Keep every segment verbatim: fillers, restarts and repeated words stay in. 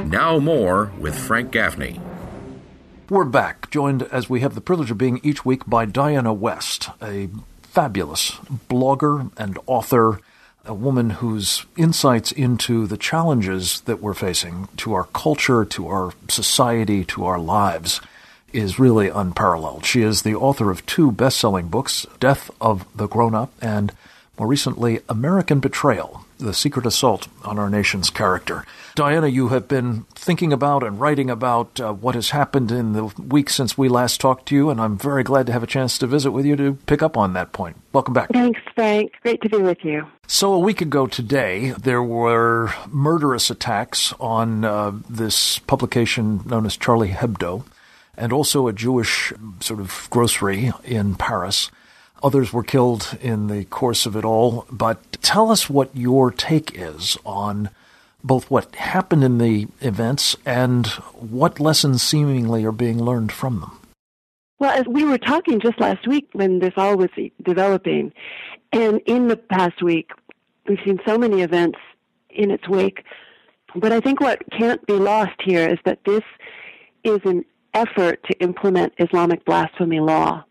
Now more with Frank Gaffney. We're back, joined as we have the privilege of being each week by Diana West, a fabulous blogger and author, a woman whose insights into the challenges that we're facing to our culture, to our society, to our lives is really unparalleled. She is the author of two best-selling books, Death of the Grown-Up and, more recently, American Betrayal, The Secret Assault on Our Nation's Character. Diana, you have been thinking about and writing about uh, what has happened in the weeks since we last talked to you, and I'm very glad to have a chance to visit with you to pick up on that point. Welcome back. Thanks, Frank. Great to be with you. So a week ago today, there were murderous attacks on uh, this publication known as Charlie Hebdo, and also a Jewish sort of grocery in Paris. Others were killed in the course of it all. But tell us what your take is on both what happened in the events and what lessons seemingly are being learned from them. Well, as we were talking just last week when this all was developing, and in the past week, we've seen so many events in its wake. But I think what can't be lost here is that this is an effort to implement Islamic blasphemy law.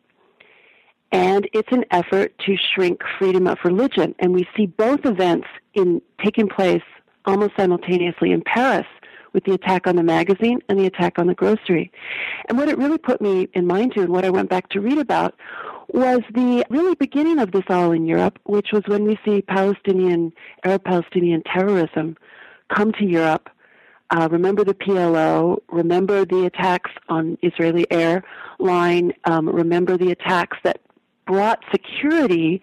And it's an effort to shrink freedom of religion. And we see both events in taking place almost simultaneously in Paris with the attack on the magazine and the attack on the grocery. And what it really put me in mind to, and what I went back to read about, was the really beginning of this all in Europe, which was when we see Palestinian, Arab-Palestinian terrorism come to Europe. Uh, remember the P L O, remember the attacks on Israeli airline, um, remember the attacks that brought security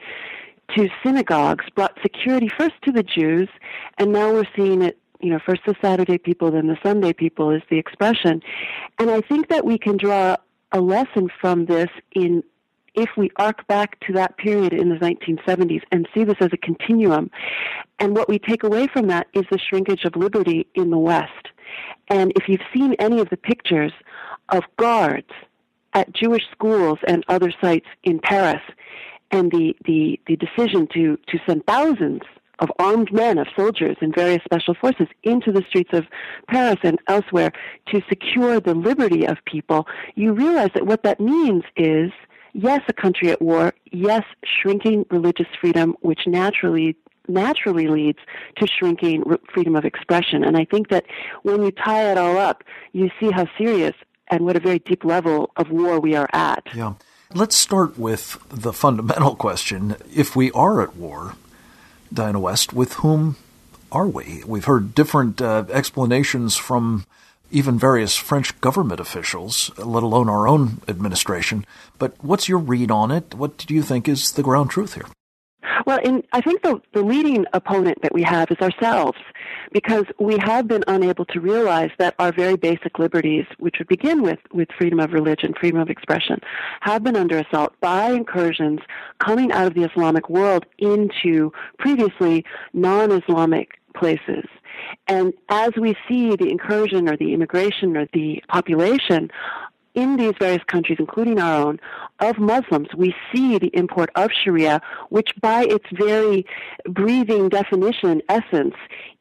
to synagogues, brought security first to the Jews, and now we're seeing it, you know, first the Saturday people, then the Sunday people is the expression. And I think that we can draw a lesson from this in if we arc back to that period in the nineteen seventies and see this as a continuum. And what we take away from that is the shrinkage of liberty in the West. And if you've seen any of the pictures of guards at Jewish schools and other sites in Paris, and the, the, the decision to, to send thousands of armed men, of soldiers and various special forces into the streets of Paris and elsewhere to secure the liberty of people, you realize that what that means is, yes, a country at war, yes, shrinking religious freedom, which naturally naturally leads to shrinking freedom of expression. And I think that when you tie it all up, you see how serious and what a very deep level of war we are at. Yeah. Let's start with the fundamental question. If we are at war, Diana West, with whom are we? We've heard different uh, explanations from even various French government officials, let alone our own administration. But what's your read on it? What do you think is the ground truth here? Well, in, I think the, the leading opponent that we have is ourselves, because we have been unable to realize that our very basic liberties, which would begin with, with freedom of religion, freedom of expression, have been under assault by incursions coming out of the Islamic world into previously non-Islamic places. And as we see the incursion or the immigration or the population in these various countries, including our own, of Muslims, we see the import of Sharia, which by its very breathing definition, essence,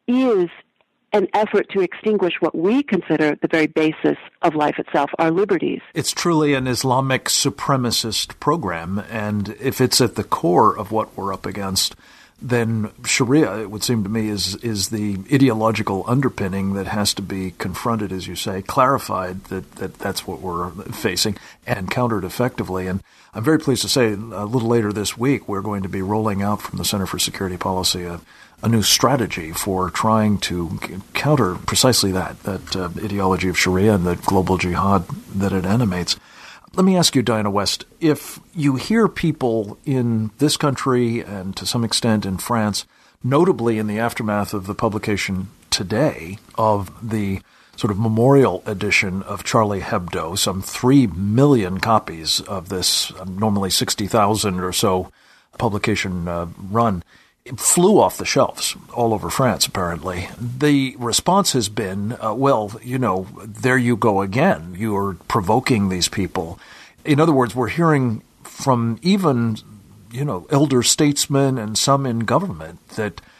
is an effort to extinguish what we consider the very basis of life itself, our liberties. It's truly an Islamic supremacist program, and if it's at the core of what we're up against, then Sharia, it would seem to me, is is the ideological underpinning that has to be confronted, as you say, clarified that, that that's what we're facing and countered effectively. And I'm very pleased to say a little later this week we're going to be rolling out from the Center for Security Policy a, a new strategy for trying to counter precisely that, that uh, ideology of Sharia and the global jihad that it animates. Let me ask you, Diana West, if you hear people in this country and to some extent in France, notably in the aftermath of the publication today of the sort of memorial edition of Charlie Hebdo, some three million copies of this um, normally sixty thousand or so publication uh, run, it flew off the shelves all over France, apparently. The response has been, uh, well, you know, there you go again. You are provoking these people. In other words, we're hearing from even, you know, elder statesmen and some in government that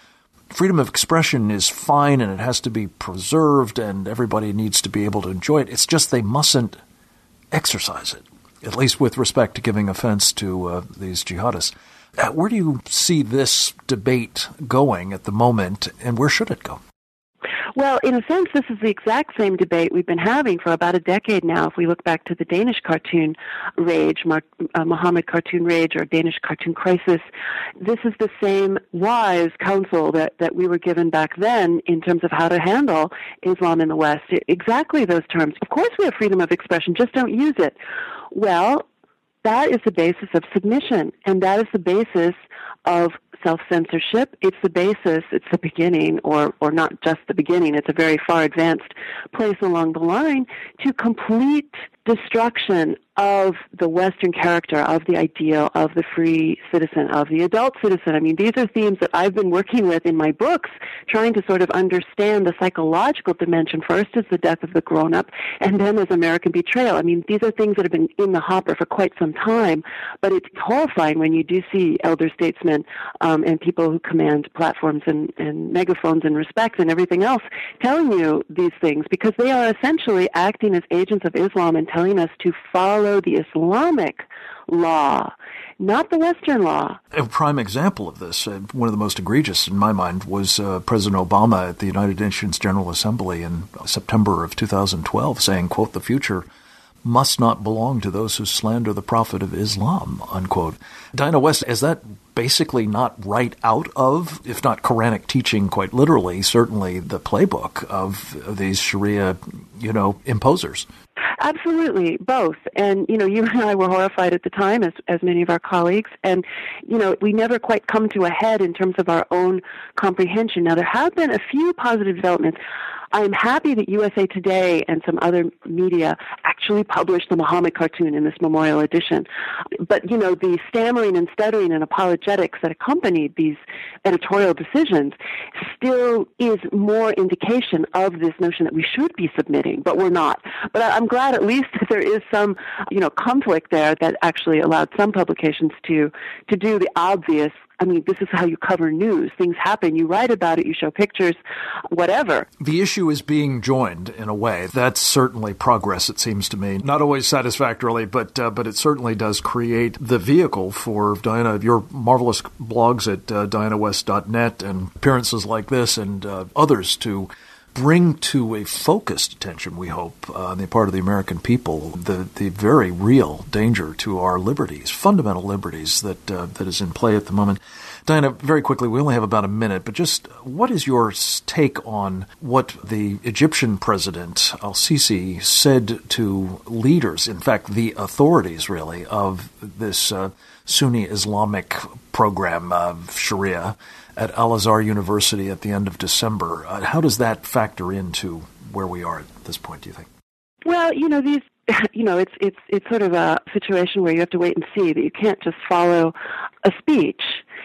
freedom of expression is fine and it has to be preserved and everybody needs to be able to enjoy it. It's just they mustn't exercise it, at least with respect to giving offense to uh, these jihadists. Uh, where do you see this debate going at the moment, and where should it go? Well, in a sense, this is the exact same debate we've been having for about a decade now. If we look back to the Danish cartoon rage, Mar- uh, Mohammed cartoon rage, or Danish cartoon crisis, this is the same wise counsel that, that we were given back then in terms of how to handle Islam in the West. It, exactly those terms. Of course we have freedom of expression, just don't use it. Well, that is the basis of submission, and that is the basis of self-censorship. It's the basis, it's the beginning, or, or not just the beginning, it's a very far advanced place along the line to complete destruction of the Western character, of the ideal, of the free citizen, of the adult citizen. I mean, these are themes that I've been working with in my books, trying to sort of understand the psychological dimension. First as the death of the grown-up, and then as American betrayal. I mean, these are things that have been in the hopper for quite some time, but it's horrifying when you do see elder statesmen um, and people who command platforms and, and megaphones and respect and everything else telling you these things, because they are essentially acting as agents of Islam and telling us to follow the Islamic law, not the Western law. A prime example of this, uh, one of the most egregious in my mind, was uh, President Obama at the United Nations General Assembly in September of two thousand twelve saying, quote, "The future must not belong to those who slander the Prophet of Islam," unquote. Diana West, is that basically not right out of, if not Quranic teaching quite literally, certainly the playbook of these Sharia, you know, imposers? Absolutely, both. And, you know, you and I were horrified at the time, as as many of our colleagues. And, you know, we never quite come to a head in terms of our own comprehension. Now, there have been a few positive developments. I'm happy that U S A Today and some other media actually published the Muhammad cartoon in this memorial edition. But, you know, the stammering and stuttering and apologetics that accompanied these editorial decisions still is more indication of this notion that we should be submitting, but we're not. But I'm glad at least that there is some, you know, conflict there that actually allowed some publications to, to do the obvious. I mean, this is how you cover news. Things happen. You write about it. You show pictures, whatever. The issue is being joined in a way. That's certainly progress, it seems to me. Not always satisfactorily, but uh, but it certainly does create the vehicle for, Diana, your marvelous blogs at uh, diana west dot net and appearances like this and uh, others to bring to a focused attention, we hope, uh, on the part of the American people, the, the very real danger to our liberties, fundamental liberties that uh, that is in play at the moment. Diana, very quickly, we only have about a minute, but just what is your take on what the Egyptian president, al-Sisi, said to leaders, in fact, the authorities, really, of this uh, Sunni Islamic program of Sharia at Al-Azhar University at the end of December? Uh, how does that factor into where we are at this point, do you think? Well, you know, these, you know, it's it's it's sort of a situation where you have to wait and see, that you can't just follow a speech.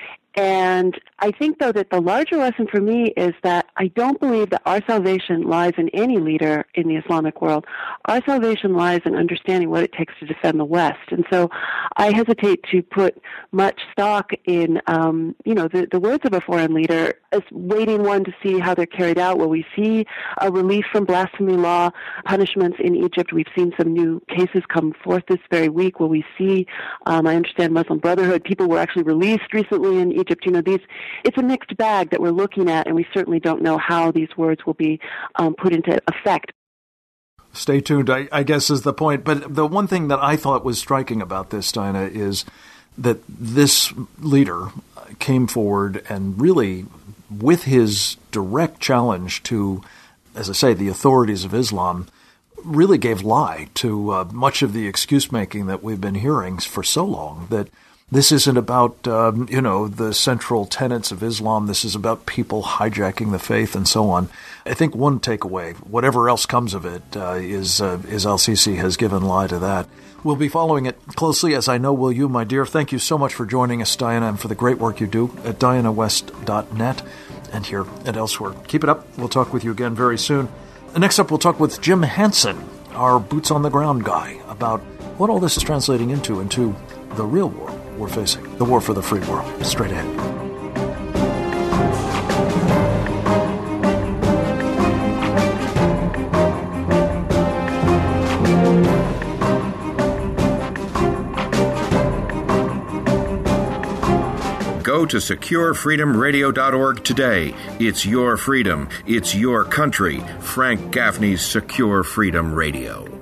And I think, though, that the larger lesson for me is that I don't believe that our salvation lies in any leader in the Islamic world. Our salvation lies in understanding what it takes to defend the West. And so I hesitate to put much stock in, um, you know, the, the words of a foreign leader as waiting, one, to see how they're carried out. Will we see a relief from blasphemy law punishments in Egypt? We've seen some new cases come forth this very week. Will we see, um, I understand Muslim Brotherhood, people were actually released recently in Egypt. Egypt, you know, these, it's a mixed bag that we're looking at, and we certainly don't know how these words will be um, put into effect. Stay tuned, I, I guess, is the point. But the one thing that I thought was striking about this, Diana, is that this leader came forward and really, with his direct challenge to, as I say, the authorities of Islam, really gave lie to uh, much of the excuse-making that we've been hearing for so long, that this isn't about, um, you know, the central tenets of Islam. This is about people hijacking the faith and so on. I think one takeaway, whatever else comes of it, uh, is uh, is al-Sisi has given lie to that. We'll be following it closely, as I know will you, my dear. Thank you so much for joining us, Diana, and for the great work you do at diana west dot net and here and elsewhere. Keep it up. We'll talk with you again very soon. Next up, we'll talk with Jim Hansen, our boots-on-the-ground guy, about what all this is translating into, into the real war we're facing, the war for the free world. Straight ahead. Go to secure freedom radio dot org today. It's your freedom. It's your country. Frank Gaffney's Secure Freedom Radio.